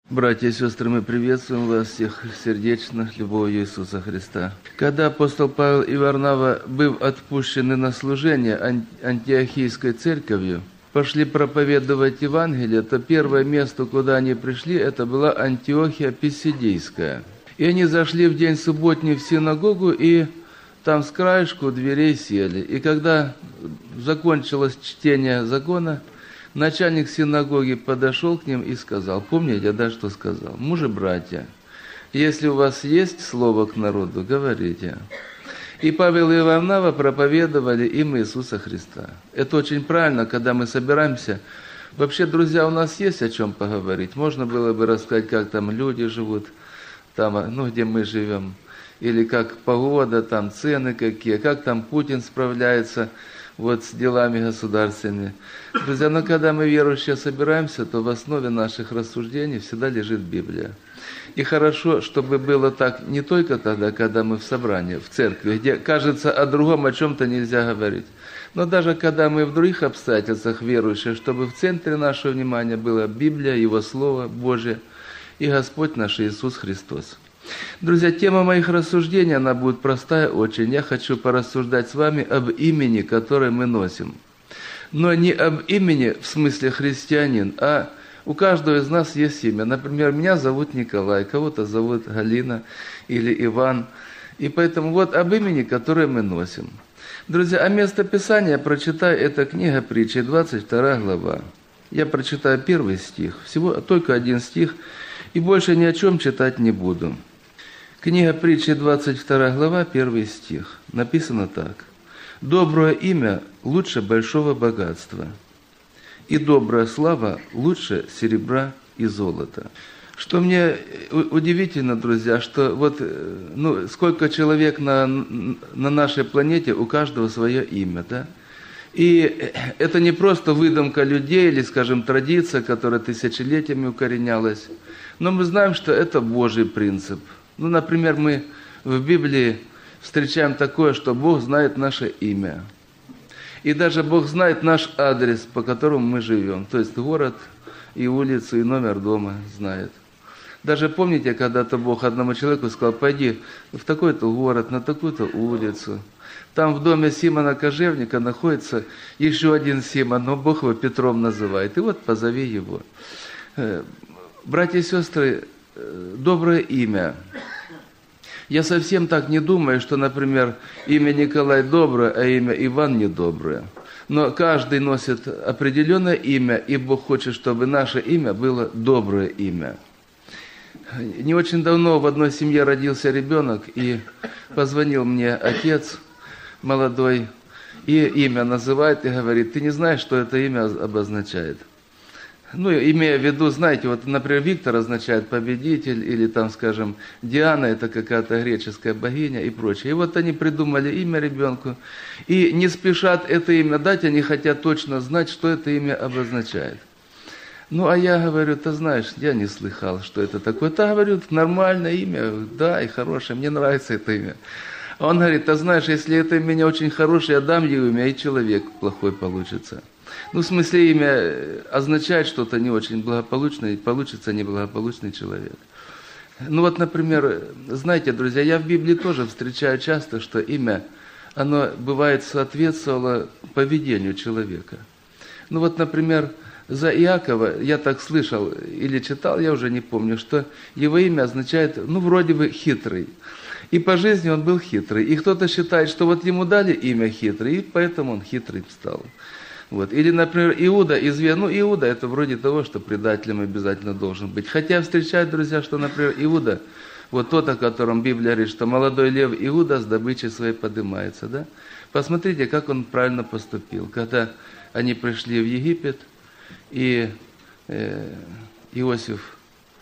Братья и сестры, мы приветствуем вас всех сердечно, любовью Иисуса Христа. Когда апостол Павел и Варнава, быв отпущены на служение антиохийской церковью, пошли проповедовать Евангелие, то первое место, куда они пришли, это была Антиохия Писидийская. И они зашли в день субботний в синагогу, и там с краешку дверей сели. И когда закончилось чтение закона, начальник синагоги подошел к ним и сказал, помните, да, что сказал? Мужи-братья, если у вас есть слово к народу, говорите. И Павел и Варнава проповедовали им Иисуса Христа. Это очень правильно, когда мы собираемся. Вообще, друзья, у нас есть о чем поговорить. Можно было бы рассказать, как там люди живут, там, где мы живем, или как погода, там цены какие, как там Путин справляется с делами государственными. Друзья, но когда мы верующие собираемся, то в основе наших рассуждений всегда лежит Библия. И хорошо, чтобы было так не только тогда, когда мы в собрании, в церкви, где, кажется, о другом, о чем-то нельзя говорить, но даже когда мы в других обстоятельствах верующие, чтобы в центре нашего внимания была Библия, Его Слово Божие и Господь наш Иисус Христос. Друзья, тема моих рассуждений, она будет простая очень. Я хочу порассуждать с вами об имени, которое мы носим. Но не об имени в смысле христианин, а у каждого из нас есть имя. Например, меня зовут Николай, кого-то зовут Галина или Иван. И поэтому об имени, которое мы носим. Друзья, а место Писания прочитаю, это книга Притчи, 22 глава. Я прочитаю 1 стих, всего только 1 стих, и больше ни о чем читать не буду. Книга Притчи, 22 глава, 1 стих. Написано так. «Доброе имя лучше большого богатства, и добрая слава лучше серебра и золота». Что мне удивительно, друзья, что сколько человек на нашей планете, у каждого свое имя, да? И это не просто выдумка людей или, скажем, традиция, которая тысячелетиями укоренялась, но мы знаем, что это Божий принцип. Например, мы в Библии встречаем такое, что Бог знает наше имя. И даже Бог знает наш адрес, по которому мы живем. То есть город, и улицу, и номер дома знает. Даже помните, когда-то Бог одному человеку сказал, пойди в такой-то город, на такую-то улицу. Там в доме Симона Кожевника находится еще один Симон, но Бог его Петром называет. И позови его. Братья и сестры, доброе имя. Я совсем так не думаю, что, например, имя Николай доброе, а имя Иван недоброе. Но каждый носит определенное имя, и Бог хочет, чтобы наше имя было доброе имя. Не очень давно в одной семье родился ребенок, и позвонил мне отец молодой, и имя называет, и говорит, ты не знаешь, что это имя обозначает? Имея в виду, знаете, например, Виктор означает победитель, или там, скажем, Диана, это какая-то греческая богиня и прочее. И они придумали имя ребенку, и не спешат это имя дать, они хотят точно знать, что это имя обозначает. А я говорю, ты знаешь, я не слыхал, что это такое. Ты, говорю, нормальное имя, да, и хорошее, мне нравится это имя. А он говорит, ты знаешь, если это имя очень хорошее, я дам ему имя, и человек плохой получится. В смысле, имя означает что-то не очень благополучное, и получится неблагополучный человек. Например, знаете, друзья, я в Библии тоже встречаю часто, что имя, оно бывает соответствовало поведению человека. Например, за Иакова, я так слышал или читал, я уже не помню, что его имя означает, вроде бы хитрый. И по жизни он был хитрый. И кто-то считает, что ему дали имя хитрый, и поэтому он хитрый стал. Или, например, Иуда, Иуда это вроде того, что предателем обязательно должен быть. Хотя встречают, друзья, что, например, Иуда, тот, о котором Библия говорит, что молодой лев Иуда с добычей своей поднимается, да? Посмотрите, как он правильно поступил. Когда они пришли в Египет, и Иосиф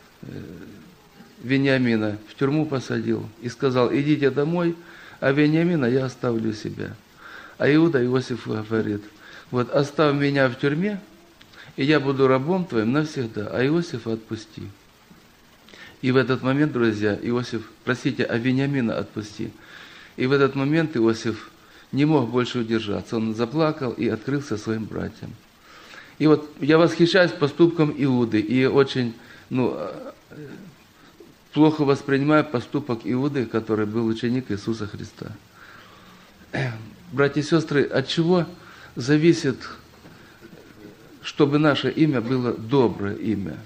Вениамина в тюрьму посадил и сказал, идите домой, а Вениамина я оставлю себя. А Иуда Иосифу говорит, оставь меня в тюрьме, и я буду рабом твоим навсегда, а Иосифа отпусти. И в этот момент, друзья, а Вениамина отпусти. И в этот момент Иосиф не мог больше удержаться. Он заплакал и открылся своим братьям. И я восхищаюсь поступком Иуды, и очень плохо воспринимаю поступок Иуды, который был ученик Иисуса Христа. Братья и сестры, от чего зависит, чтобы наше имя было доброе имя?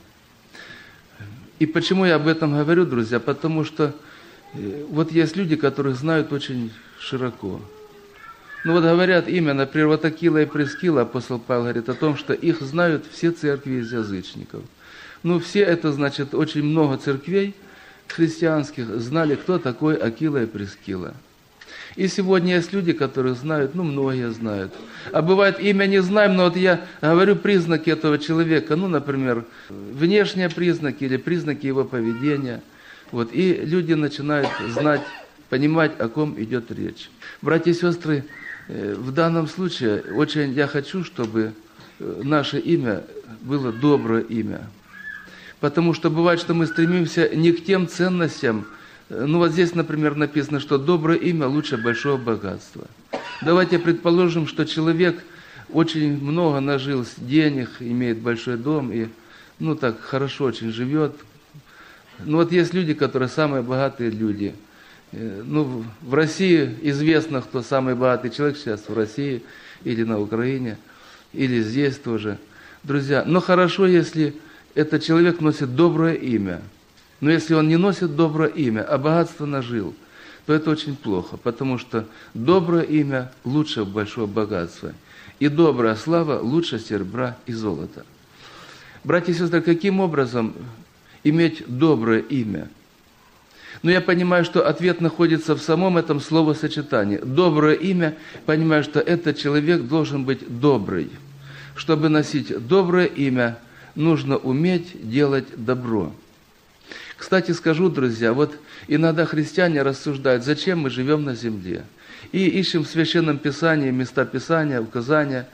И почему я об этом говорю, друзья? Потому что вот есть люди, которых знают очень широко. Говорят имя, например, вот Акила и Прискила, апостол Павел говорит о том, что их знают все церкви из язычников. Все это значит, очень много церквей христианских знали, кто такой Акила и Прискила. И сегодня есть люди, которые знают, многие знают. А бывает, имя не знаем, но вот я говорю признаки этого человека, например, внешние признаки или признаки его поведения. И люди начинают знать, понимать, о ком идет речь. Братья и сестры, в данном случае очень я хочу, чтобы наше имя было доброе имя. Потому что бывает, что мы стремимся не к тем ценностям. Здесь, например, написано, что доброе имя лучше большого богатства. Давайте предположим, что человек очень много нажил денег, имеет большой дом и, так хорошо очень живет. Есть люди, которые самые богатые люди. В России известно, кто самый богатый человек сейчас в России или на Украине, или здесь тоже. Друзья, хорошо, если этот человек носит доброе имя. Но если он не носит доброе имя, а богатство нажил, то это очень плохо, потому что доброе имя лучше большого богатства. И добрая слава лучше серебра и золота. Братья и сестры, каким образом иметь доброе имя? Я понимаю, что ответ находится в самом этом словосочетании. Доброе имя, понимаю, что этот человек должен быть добрый. Чтобы носить доброе имя, нужно уметь делать добро. Кстати, скажу, друзья, иногда христиане рассуждают, зачем мы живем на земле. И ищем в Священном Писании места Писания, указания,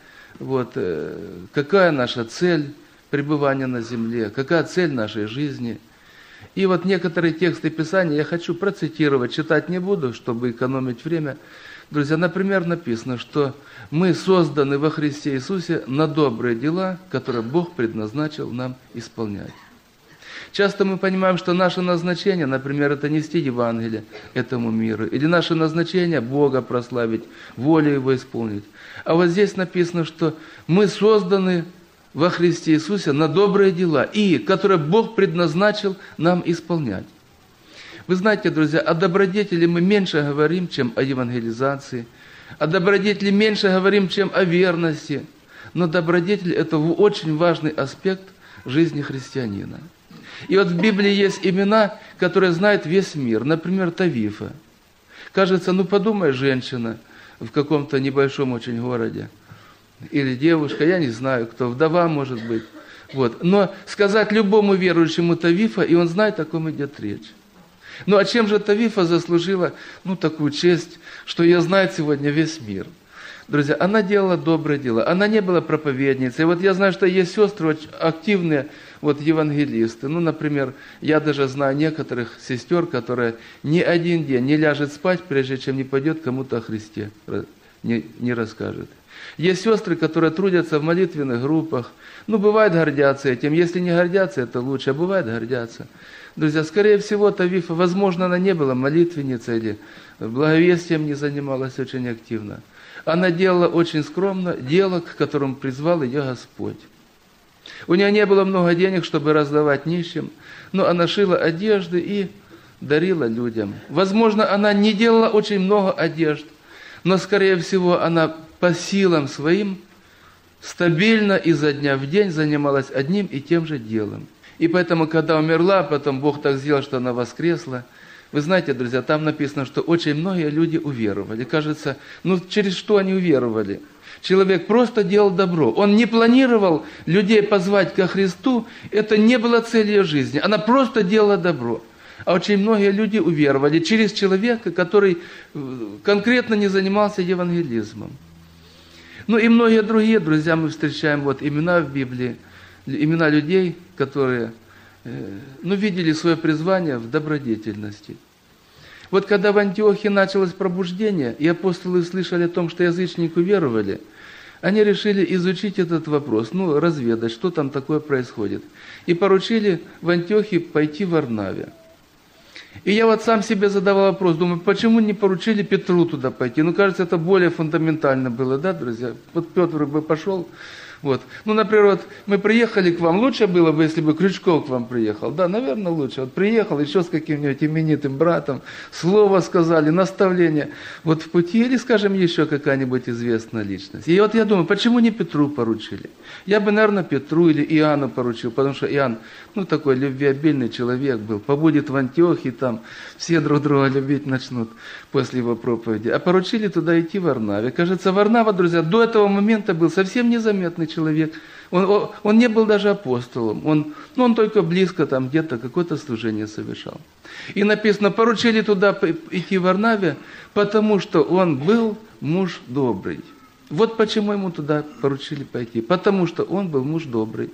какая наша цель пребывания на земле, какая цель нашей жизни. И некоторые тексты Писания я хочу процитировать, читать не буду, чтобы экономить время. Друзья, например, написано, что мы созданы во Христе Иисусе на добрые дела, которые Бог предназначил нам исполнять. Часто мы понимаем, что наше назначение, например, это нести Евангелие этому миру, или наше назначение Бога прославить, волю Его исполнить. А здесь написано, что мы созданы во Христе Иисусе на добрые дела, которые Бог предназначил нам исполнять. Вы знаете, друзья, о добродетели мы меньше говорим, чем о евангелизации, о добродетели меньше говорим, чем о верности, но добродетель – это очень важный аспект жизни христианина. И в Библии есть имена, которые знает весь мир. Например, Тавифа. Кажется, подумай, женщина в каком-то небольшом очень городе. Или девушка, я не знаю, кто, вдова, может быть. Но сказать любому верующему Тавифа, и он знает, о ком идет речь. А чем же Тавифа заслужила такую честь, что ее знает сегодня весь мир? Друзья, она делала доброе дело, она не была проповедницей. Я знаю, что есть сестры очень активные, евангелисты. Например, я даже знаю некоторых сестер, которые ни один день не ляжет спать, прежде чем не пойдет кому-то о Христе, не расскажет. Есть сестры, которые трудятся в молитвенных группах. Бывает, гордятся этим. Если не гордятся, это лучше, а бывает, гордятся. Друзья, скорее всего, Тавифа, возможно, она не была молитвенницей или благовестием не занималась очень активно. Она делала очень скромно дело, к которому призвал ее Господь. У нее не было много денег, чтобы раздавать нищим, но она шила одежды и дарила людям. Возможно, она не делала очень много одежд, но, скорее всего, она по силам своим стабильно изо дня в день занималась одним и тем же делом. И поэтому, когда умерла, потом Бог так сделал, что она воскресла. Вы знаете, друзья, там написано, что очень многие люди уверовали. Кажется, через что они уверовали? Человек просто делал добро. Он не планировал людей позвать ко Христу. Это не было целью жизни. Она просто делала добро. А очень многие люди уверовали через человека, который конкретно не занимался евангелизмом. И многие другие, друзья, мы встречаем имена в Библии, имена людей, которые видели свое призвание в добродетельности. Когда в Антиохии началось пробуждение, и апостолы слышали о том, что язычники уверовали, они решили изучить этот вопрос, разведать, что там такое происходит. И поручили в Антиохии пойти в Варнаве. И я вот сам себе задавал вопрос, думаю, почему не поручили Петру туда пойти? Кажется, это более фундаментально было, да, друзья? Вот Петр бы пошел. Вот. Например, вот мы приехали к вам, лучше было бы, если бы Крючков к вам приехал. Да, наверное, лучше. Вот приехал еще с каким-нибудь именитым братом, слово сказали, наставление. Вот в пути, или, скажем, еще какая-нибудь известная личность. И вот я думаю, почему не Петру поручили? Я бы, наверное, Петру или Иоанну поручил, потому что Иоанн, такой любвеобильный человек был, побудет в Антиохии, там все друг друга любить начнут после его проповеди. А поручили туда идти в Варнаве. Кажется, Варнава, друзья, до этого момента был совсем незаметный человек. Он не был даже апостолом. Он только близко там где-то какое-то служение совершал. И написано, поручили туда идти в Варнаве, потому что он был муж добрый. Вот почему ему туда поручили пойти. Потому что он был муж добрый.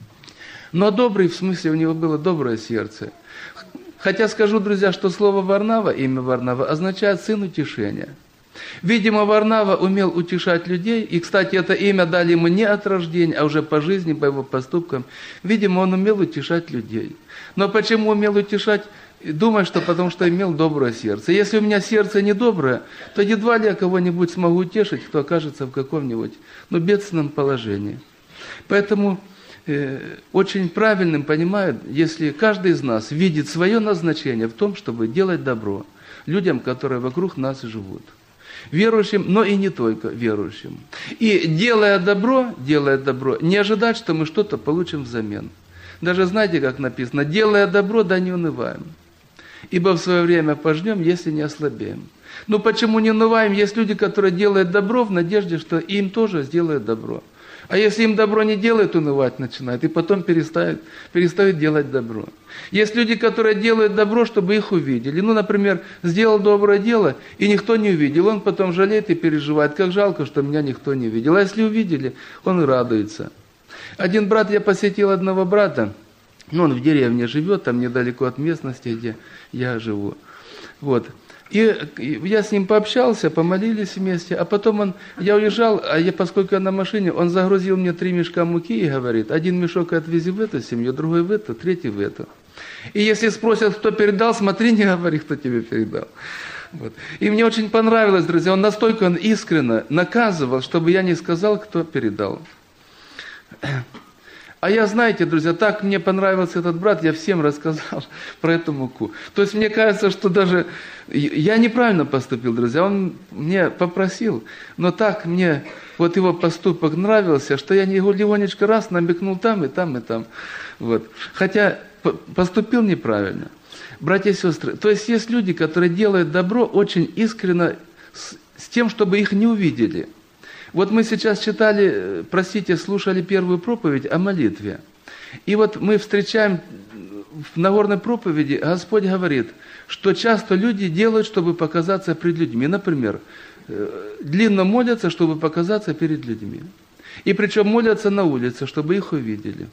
Но добрый, в смысле, у него было доброе сердце. Хотя скажу, друзья, что слово Варнава, имя Варнава, означает «сын утешения». Видимо, Варнава умел утешать людей, и, кстати, это имя дали ему не от рождения, а уже по жизни, по его поступкам. Видимо, он умел утешать людей. Но почему умел утешать? Думаю, что потому что имел доброе сердце. Если у меня сердце недоброе, то едва ли я кого-нибудь смогу утешить, кто окажется в каком-нибудь, бедственном положении. Поэтому очень правильным понимают, если каждый из нас видит свое назначение в том, чтобы делать добро людям, которые вокруг нас живут. Верующим, но и не только верующим. И делая добро, не ожидать, что мы что-то получим взамен. Даже знаете, как написано, делая добро, да не унываем. Ибо в свое время пожнем, если не ослабеем. Почему не унываем? Есть люди, которые делают добро в надежде, что им тоже сделают добро. А если им добро не делают, унывать начинают, и потом перестают делать добро. Есть люди, которые делают добро, чтобы их увидели. Например, сделал доброе дело, и никто не увидел. Он потом жалеет и переживает, как жалко, что меня никто не видел. А если увидели, он радуется. Один брат, я посетил одного брата, он в деревне живет, там недалеко от местности, где я живу. Вот. И я с ним пообщался, помолились вместе, а потом я уезжал, поскольку я на машине, он загрузил мне 3 мешка муки и говорит, 1 мешок отвези в эту семью, другой в эту, 3 в эту. И если спросят, кто передал, смотри, не говори, кто тебе передал. Вот. И мне очень понравилось, друзья, он настолько искренне наказывал, чтобы я не сказал, кто передал. А я, знаете, друзья, так мне понравился этот брат, я всем рассказал про эту муку. То есть мне кажется, что даже я неправильно поступил, друзья. Он мне попросил, но так мне вот его поступок нравился, что я легонечко раз намекнул там и там и там. Вот. Хотя поступил неправильно. Братья и сестры, то есть есть люди, которые делают добро очень искренне с тем, чтобы их не увидели. Вот мы сейчас слушали первую проповедь о молитве. И вот мы встречаем в Нагорной проповеди, Господь говорит, что часто люди делают, чтобы показаться пред людьми. Например, длинно молятся, чтобы показаться перед людьми. И причем молятся на улице, чтобы их увидели.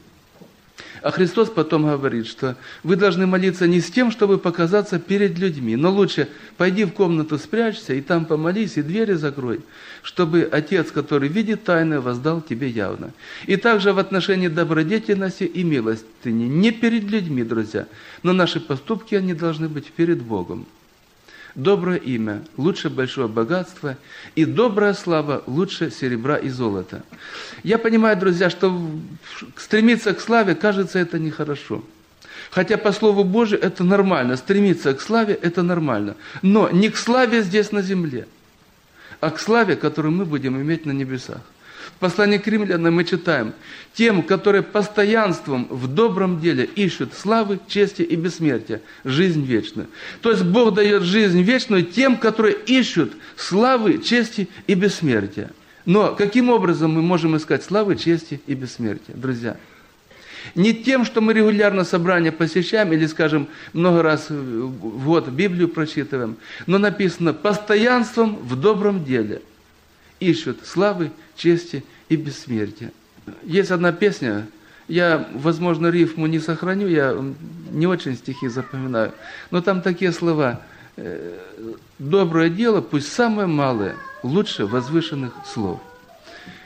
А Христос потом говорит, что вы должны молиться не с тем, чтобы показаться перед людьми, но лучше пойди в комнату, спрячься, и там помолись, и двери закрой, чтобы Отец, который видит тайное, воздал тебе явно. И также в отношении добродетельности и милостыни, не перед людьми, друзья, но наши поступки, они должны быть перед Богом. Доброе имя лучше большого богатства, и добрая слава лучше серебра и золота. Я понимаю, друзья, что стремиться к славе, кажется, это нехорошо. Хотя по Слову Божию это нормально, стремиться к славе это нормально. Но не к славе здесь на земле, а к славе, которую мы будем иметь на небесах. В послании к Римлянам мы читаем: «Тем, которые постоянством в добром деле ищут славы, чести и бессмертия, жизнь вечную». То есть Бог дает жизнь вечную тем, которые ищут славы, чести и бессмертия. Но каким образом мы можем искать славы, чести и бессмертия, друзья? Не тем, что мы регулярно собрания посещаем или, скажем, много раз в год Библию прочитываем, но написано «постоянством в добром деле ищут славы, чести и бессмертия». Есть одна песня, я, возможно, рифму не сохраню, я не очень стихи запоминаю, но там такие слова: «Доброе дело, пусть самое малое, лучше возвышенных слов».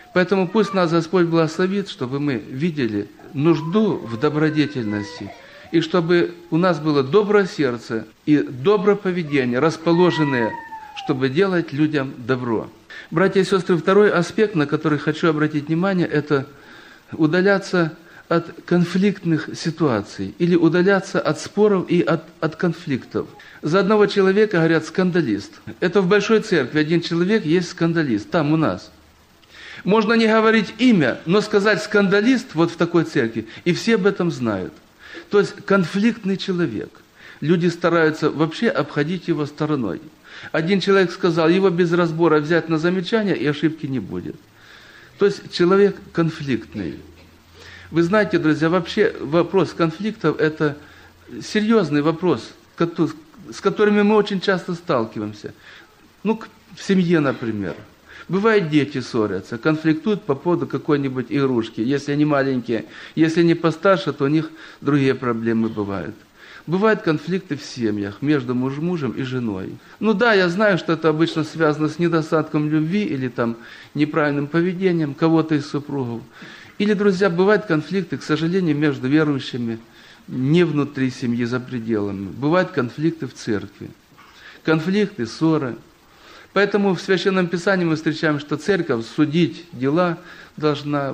Поэтому пусть нас Господь благословит, чтобы мы видели нужду в добродетельности, и чтобы у нас было доброе сердце и доброе поведение, расположенное, чтобы делать людям добро. Братья и сестры, второй аспект, на который хочу обратить внимание, это удаляться от конфликтных ситуаций или удаляться от споров и от конфликтов. За одного человека говорят скандалист. Это в большой церкви один человек есть скандалист, там у нас. Можно не говорить имя, но сказать скандалист вот в такой церкви, и все об этом знают. То есть конфликтный человек. Люди стараются вообще обходить его стороной. Один человек сказал, его без разбора взять на замечание, и ошибки не будет. То есть человек конфликтный. Вы знаете, друзья, вообще вопрос конфликтов – это серьезный вопрос, с которыми мы очень часто сталкиваемся. Ну, в семье, например. Бывает, дети ссорятся, конфликтуют по поводу какой-нибудь игрушки. Если они маленькие, если они постарше, то у них другие проблемы бывают. Бывают конфликты в семьях между мужем и женой. Ну да, я знаю, что это обычно связано с недостатком любви или там неправильным поведением кого-то из супругов. Или, друзья, бывают конфликты, к сожалению, между верующими, не внутри семьи, за пределами. Бывают конфликты в церкви. Конфликты, ссоры. Поэтому в Священном Писании мы встречаем, что церковь судить дела должна,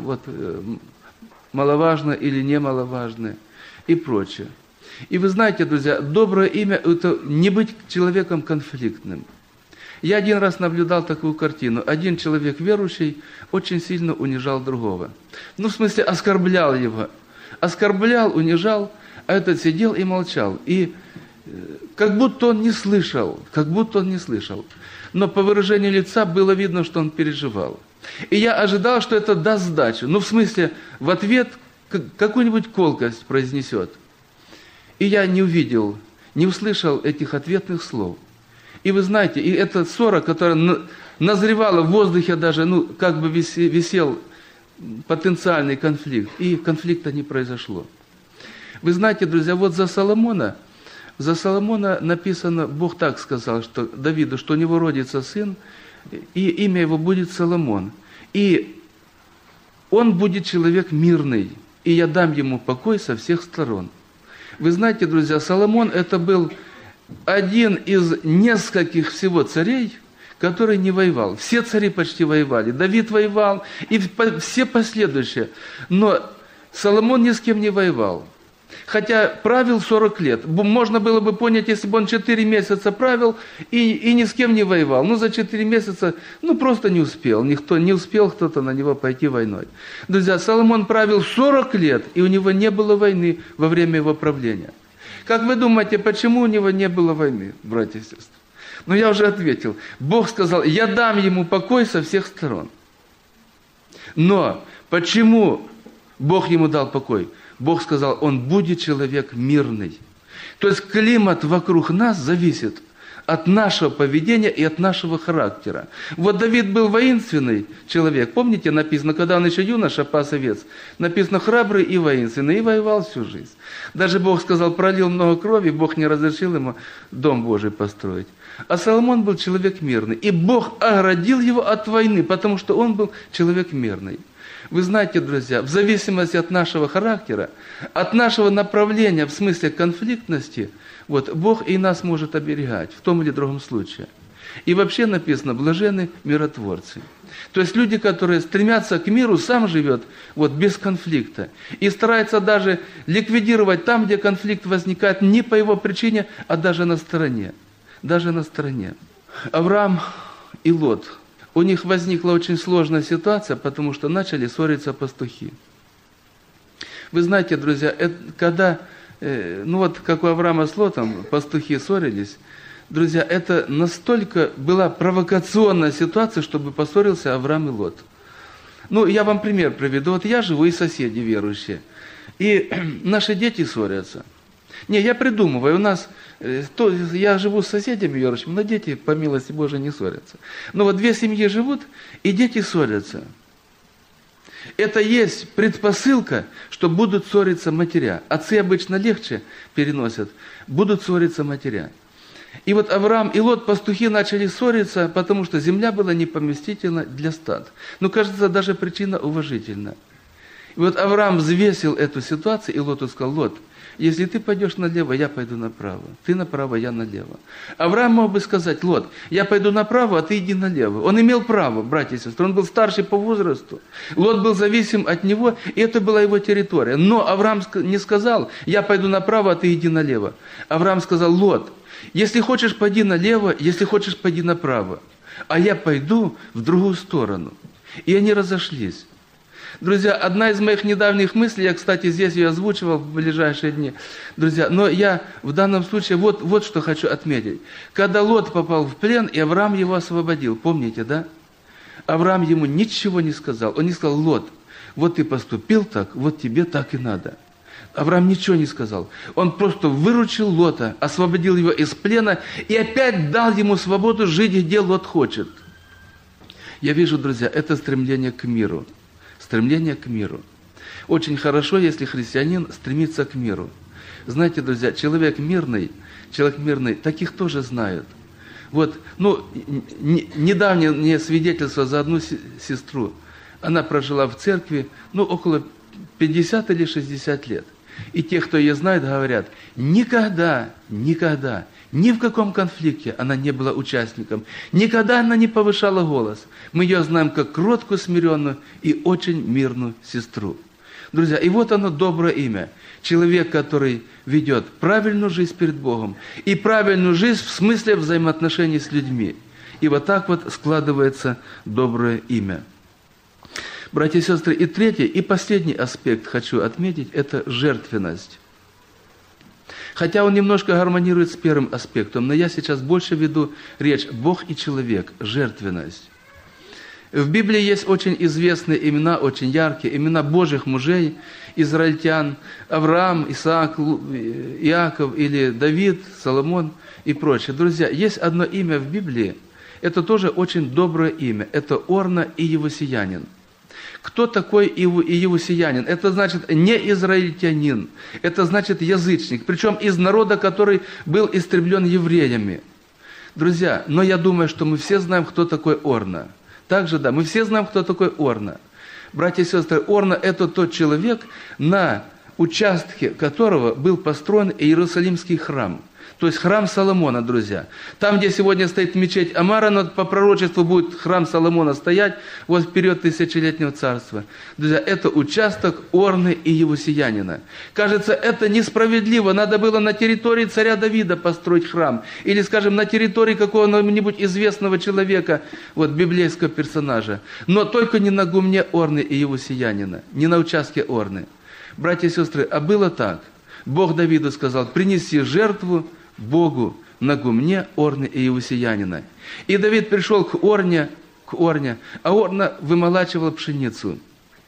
маловажно или немаловажно, и прочее. И вы знаете, друзья, доброе имя – это не быть человеком конфликтным. Я один раз наблюдал такую картину. Один человек верующий очень сильно унижал другого. Ну, в смысле, оскорблял его. Оскорблял, унижал, а этот сидел и молчал. И как будто он не слышал, Но по выражению лица было видно, что он переживал. И я ожидал, что это даст сдачу. Ну, в смысле, в ответ какую-нибудь колкость произнесет. И я не увидел, не услышал этих ответных слов. И вы знаете, и эта ссора, которая назревала в воздухе даже, как бы висел потенциальный конфликт, и конфликта не произошло. Вы знаете, друзья, вот за Соломона написано, Бог так сказал, что Давиду, что у него родится сын, и имя его будет Соломон. И он будет человек мирный, и я дам ему покой со всех сторон. Вы знаете, друзья, Соломон это был один из нескольких всего царей, который не воевал. Все цари почти воевали. Давид воевал, и все последующие. Но Соломон ни с кем не воевал. Хотя правил 40 лет. Можно было бы понять, если бы он 4 месяца правил и ни с кем не воевал. Но за 4 месяца, просто не успел. Никто не успел кто-то на него пойти войной. Друзья, Соломон правил 40 лет, и у него не было войны во время его правления. Как вы думаете, почему у него не было войны, братья и сестры? Я уже ответил. Бог сказал, я дам ему покой со всех сторон. Но почему Бог ему дал покой? Бог сказал, он будет человек мирный. То есть климат вокруг нас зависит от нашего поведения и от нашего характера. Вот Давид был воинственный человек. Помните, написано, когда он еще юноша, пас овец, написано храбрый и воинственный, и воевал всю жизнь. Даже Бог сказал, пролил много крови, Бог не разрешил ему дом Божий построить. А Соломон был человек мирный. И Бог оградил его от войны, потому что он был человек мирный. Вы знаете, друзья, в зависимости от нашего характера, от нашего направления в смысле конфликтности, Бог и нас может оберегать в том или другом случае. И вообще написано, блаженны миротворцы. То есть люди, которые стремятся к миру, сам живет без конфликта. И старается даже ликвидировать там, где конфликт возникает не по его причине, а даже на стороне. Авраам и Лот. У них возникла очень сложная ситуация, потому что начали ссориться пастухи. Вы знаете, друзья, когда, как у Авраама с Лотом, пастухи ссорились, друзья, это настолько была провокационная ситуация, чтобы поссорился Авраам и Лот. Я вам пример приведу. Я живу, и соседи верующие. И наши дети ссорятся. Я придумываю, я живу с соседями верующими, но дети, по милости Божией, не ссорятся. Но две семьи живут, и дети ссорятся. Это есть предпосылка, что будут ссориться матеря. Отцы обычно легче переносят, будут ссориться матеря. И вот Авраам и Лот, пастухи, начали ссориться, потому что земля была непоместительна для стад. Ну, кажется, даже причина уважительна. И вот Авраам взвесил эту ситуацию, и Лоту сказал: Лот, если ты пойдешь налево, я пойду направо. Ты направо, я налево. Авраам мог бы сказать: Лот, я пойду направо, а ты иди налево. Он имел право, братья и сестры. Он был старший по возрасту. Лот был зависим от него, и это была его территория. Но Авраам не сказал: я пойду направо, а ты иди налево. Авраам сказал: Лот, если хочешь, пойди налево, если хочешь, пойди направо. А я пойду в другую сторону. И они разошлись. Друзья, одна из моих недавних мыслей, я, кстати, здесь ее озвучивал в ближайшие дни, друзья, но я в данном случае вот что хочу отметить. Когда Лот попал в плен, и Авраам его освободил, помните, да? Авраам ему ничего не сказал. Он не сказал: Лот, вот ты поступил так, вот тебе так и надо. Авраам ничего не сказал. Он просто выручил Лота, освободил его из плена и опять дал ему свободу жить, где Лот хочет. Я вижу, друзья, это стремление к миру. Стремление к миру. Очень хорошо, если христианин стремится к миру. Знаете, друзья, человек мирный, таких тоже знают. Вот, недавнее свидетельство за одну сестру. Она прожила в церкви, около 50 или 60 лет. И те, кто ее знает, говорят: никогда, ни в каком конфликте она не была участником. Никогда она не повышала голос. Мы ее знаем как кроткую, смиренную и очень мирную сестру. Друзья, и вот оно, доброе имя. Человек, который ведет правильную жизнь перед Богом. И правильную жизнь в смысле взаимоотношений с людьми. И вот так вот складывается доброе имя. Братья и сестры, и третий, и последний аспект хочу отметить – это жертвенность. Хотя он немножко гармонирует с первым аспектом, но я сейчас больше веду речь Бог и человек, жертвенность. В Библии есть очень известные имена, очень яркие, имена Божьих мужей, израильтян, Авраам, Исаак, Иаков или Давид, Соломон и прочее. Друзья, есть одно имя в Библии, это тоже очень доброе имя, это Орна и Иевусеянин. Кто такой иевусеянин? Это значит не израильтянин, это значит язычник, причем из народа, который был истреблен евреями. Друзья, но я думаю, что мы все знаем, кто такой Орна. Также, да, мы все знаем, кто такой Орна. Братья и сестры, Орна – это тот человек, на участке которого был построен Иерусалимский храм. То есть храм Соломона, друзья. Там, где сегодня стоит мечеть Амара, но по пророчеству будет храм Соломона стоять вот в период тысячелетнего царства. Друзья, это участок Орны и Иевусеянина. Кажется, это несправедливо. Надо было на территории царя Давида построить храм. Или, скажем, на территории какого-нибудь известного человека, вот библейского персонажа. Но только не на гумне Орны и Иевусеянина, не на участке Орны. Братья и сестры, а было так. Бог Давиду сказал: принеси жертву Богу на гумне Орны и Иевусеянина. И Давид пришел к Орне, а Орна вымолачивала пшеницу.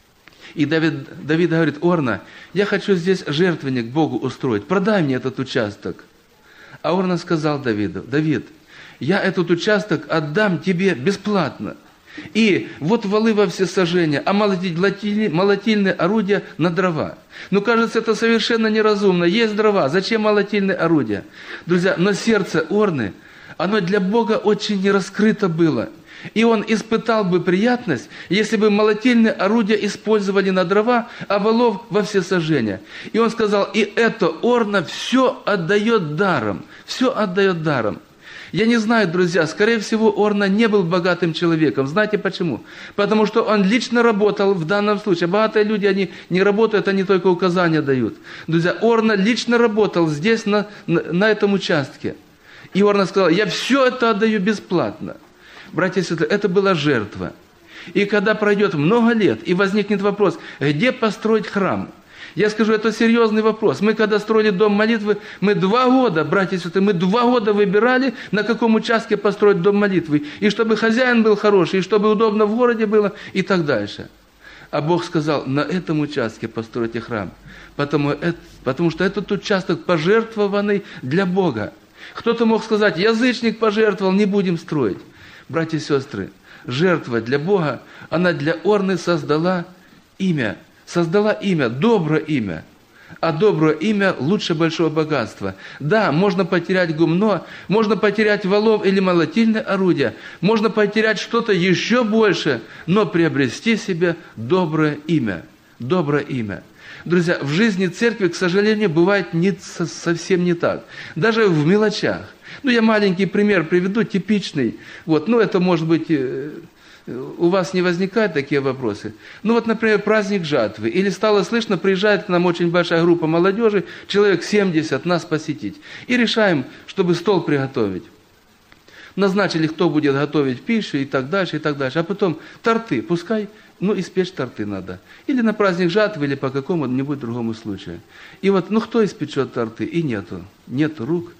И Давид говорит: Орна, я хочу здесь жертвенник Богу устроить, продай мне этот участок. А Орна сказал Давиду: Давид, я этот участок отдам тебе бесплатно. И вот валы во всесожжение, а молотильные орудия на дрова. Ну, кажется, это совершенно неразумно. Есть дрова, зачем молотильные орудия? Друзья, но сердце Орны, оно для Бога очень не раскрыто было. И он испытал бы приятность, если бы молотильные орудия использовали на дрова, а валов во всесожжение. И он сказал: и это Орна все отдает даром. Все отдает даром. Я не знаю, друзья, скорее всего, Орна не был богатым человеком. Знаете почему? Потому что он лично работал в данном случае. Богатые люди, они не работают, они только указания дают. Друзья, Орна лично работал здесь, на этом участке. И Орна сказал: я все это отдаю бесплатно. Братья и сестры, это была жертва. И когда пройдет много лет, и возникнет вопрос, где построить храм? Я скажу, это серьезный вопрос. Мы, когда строили дом молитвы, мы 2 года, братья и сестры, мы 2 года выбирали, на каком участке построить дом молитвы. И чтобы хозяин был хороший, и чтобы удобно в городе было, и так дальше. А Бог сказал: на этом участке постройте храм. Потому что этот участок пожертвованный для Бога. Кто-то мог сказать: язычник пожертвовал, не будем строить. Братья и сестры, жертва для Бога, она для Орны создала имя, доброе имя. а доброе имя лучше большого богатства. Да, можно потерять гумно, можно потерять валов или молотильное орудие, можно потерять что-то еще больше, но приобрести себе доброе имя. Доброе имя. Друзья, в жизни церкви, к сожалению, бывает совсем не так. Даже в мелочах. Я маленький пример приведу, типичный. Это может быть... У вас не возникают такие вопросы? Например, праздник жатвы. Или стало слышно, приезжает к нам очень большая группа молодежи, человек 70, нас посетить. И решаем, чтобы стол приготовить. Назначили, кто будет готовить пищу и так дальше, и так дальше. А потом торты, пускай, испечь торты надо. Или на праздник жатвы, или по какому-нибудь другому случаю. И кто испечет торты? И нету. Нету рук.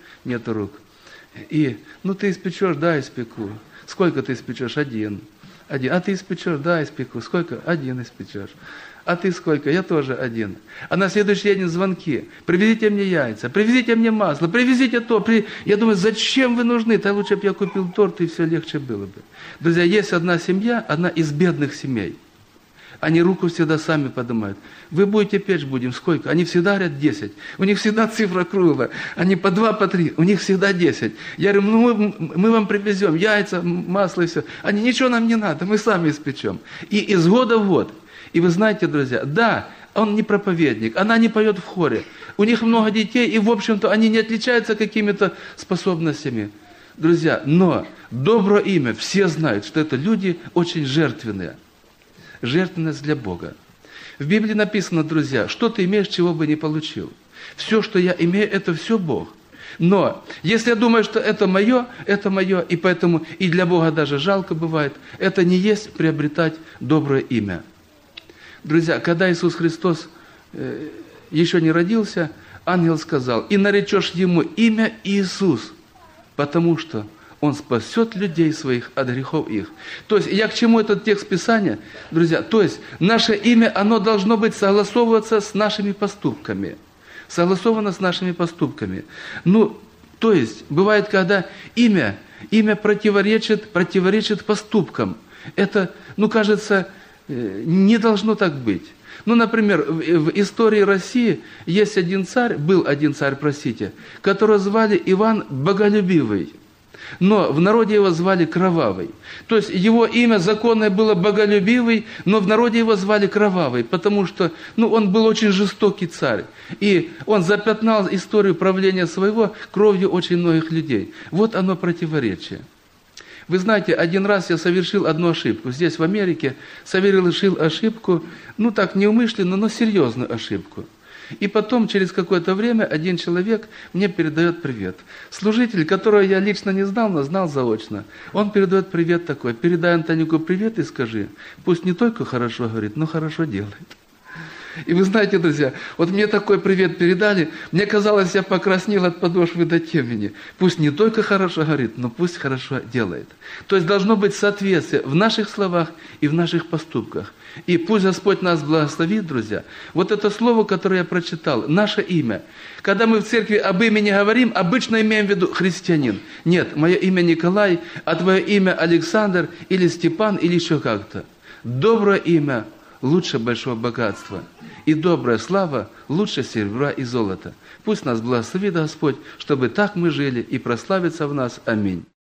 И, ты испечешь? Да, испеку. Сколько ты испечешь? Один. А ты испечешь? Да, испеку. Сколько? Один испечешь. А ты сколько? Я тоже один. А на следующий день звонки. Привезите мне яйца, привезите мне масло, привезите то. Я думаю, зачем вы нужны? Да лучше бы я купил торт, и все легче было бы. Друзья, есть одна семья, одна из бедных семей. Они руку всегда сами поднимают. Вы будете печь, будем. Сколько? Они всегда говорят 10. У них всегда цифра круглая. Они по 2, по 3. У них всегда 10. Я говорю, мы вам привезем яйца, масло и все. Они, ничего нам не надо, мы сами испечем. И из года в год. И вы знаете, друзья, да, он не проповедник, она не поет в хоре. У них много детей, и, в общем-то, они не отличаются какими-то способностями. Друзья, но доброе имя, все знают, что это люди очень жертвенные. Жертвенность для Бога. В Библии написано, друзья, что ты имеешь, чего бы не получил. Все, что я имею, это все Бог. Но если я думаю, что это мое, и поэтому и для Бога даже жалко бывает, это не есть приобретать доброе имя. Друзья, когда Иисус Христос еще не родился, ангел сказал, и наречешь ему имя Иисус, потому что Он спасет людей своих от грехов их. То есть, я к чему этот текст Писания? Друзья, то есть, наше имя, оно должно быть согласовываться с нашими поступками. Согласовано с нашими поступками. То есть, бывает, когда имя противоречит поступкам. Это, кажется, не должно так быть. Например, в истории России был один царь, которого звали Иван Боголюбивый. Но в народе его звали Кровавый. То есть его имя законное было Боголюбивый, но в народе его звали Кровавый, потому что он был очень жестокий царь. И он запятнал историю правления своего кровью очень многих людей. Вот оно противоречие. Вы знаете, один раз я совершил одну ошибку. Здесь, в Америке, совершил ошибку, так неумышленно, но серьезную ошибку. И потом, через какое-то время, один человек мне передает привет. Служитель, которого я лично не знал, но знал заочно. Он передает привет такой. Передай Антонику привет и скажи, пусть не только хорошо говорит, но хорошо делает. И вы знаете, друзья, мне такой привет передали, мне казалось, я покраснел от подошвы до темени. Пусть не только хорошо говорит, но пусть хорошо делает. То есть должно быть соответствие в наших словах и в наших поступках. И пусть Господь нас благословит, друзья. Это слово, которое я прочитал, наше имя. Когда мы в церкви об имени говорим, обычно имеем в виду христианин. Нет, мое имя Николай, а твое имя Александр или Степан или еще как-то. Доброе имя лучше большого богатства. И добрая слава лучше серебра и золота. Пусть нас благословит Господь, чтобы так мы жили и прославится в нас. Аминь.